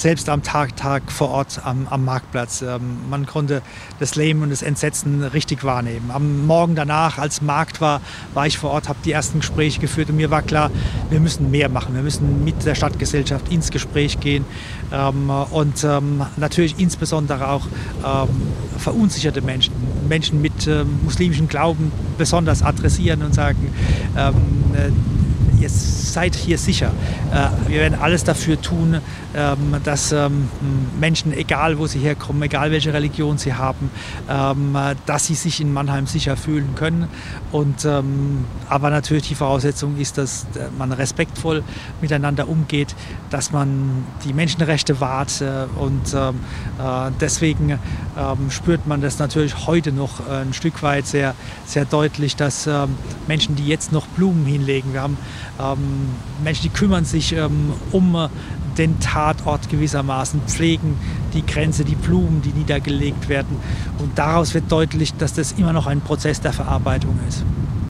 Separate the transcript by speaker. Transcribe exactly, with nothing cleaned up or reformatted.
Speaker 1: selbst am Tag, Tag vor Ort am, am Marktplatz. Ähm, man konnte das Leben und das Entsetzen richtig wahrnehmen. Am Morgen danach, als Markt war, war ich vor Ort, habe die ersten Gespräche geführt und mir war klar, wir müssen mehr machen. Wir müssen mit der Stadtgesellschaft ins Gespräch gehen ähm, und ähm, natürlich insbesondere auch ähm, verunsicherte Menschen, Menschen mit ähm, muslimischem Glauben besonders adressieren und sagen, ähm, äh, ihr seid hier sicher. Äh, wir werden alles dafür tun, ähm, dass ähm, Menschen, egal wo sie herkommen, egal welche Religion sie haben, ähm, dass sie sich in Mannheim sicher fühlen können. Und, ähm, aber natürlich die Voraussetzung ist, dass man respektvoll miteinander umgeht, dass man die Menschenrechte wahrt. Äh, und ähm, äh, deswegen ähm, spürt man das natürlich heute noch ein Stück weit sehr, sehr deutlich, dass ähm, Menschen, die jetzt noch Blumen hinlegen, wir haben Ähm, Menschen, die kümmern sich ähm, um äh, den Tatort gewissermaßen, pflegen die Grenze, die Blumen, die niedergelegt werden. Und daraus wird deutlich, dass das immer noch ein Prozess der Verarbeitung ist.